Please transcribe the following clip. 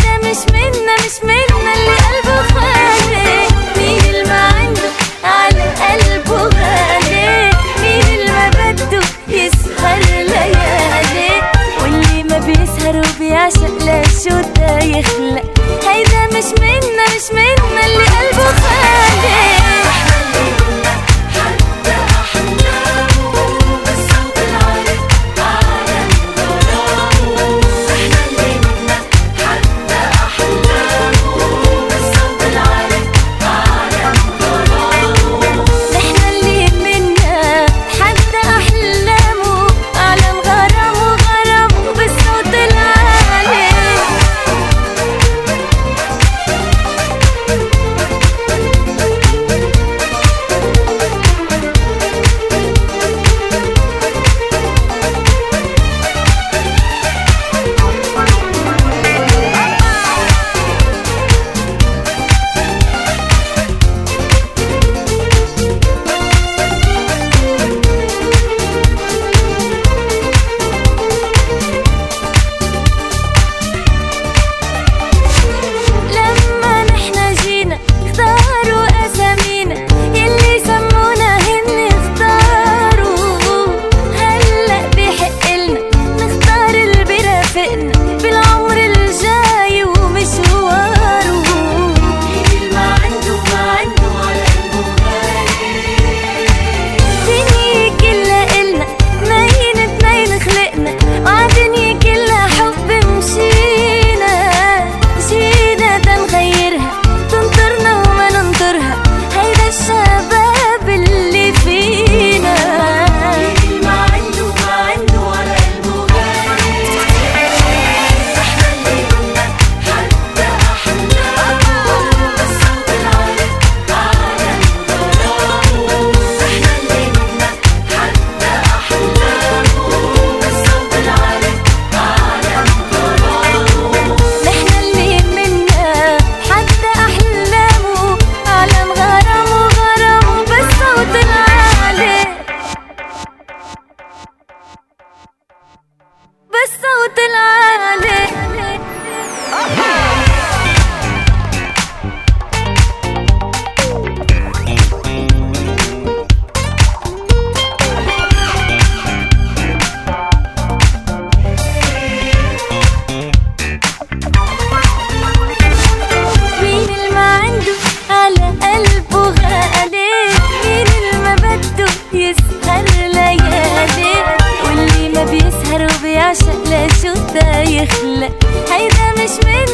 هيدا مش منا اللي قلبه خالي. مين اللي ما عنده على قلبه غالي؟ مين اللي ما بده يسهر ليالي؟ واللي ما بيسهر وبيعشق لشو دا يخلق؟ هيدا مش منا اللي قلبه خالي. بالصوت العالي مين اللي ما عنده على قلبه غالي؟ مين اللي ما بده يسهر ليالي؟ واللي ما بيسهر وبيعشق لشو دا يخلق؟ هيدا مش من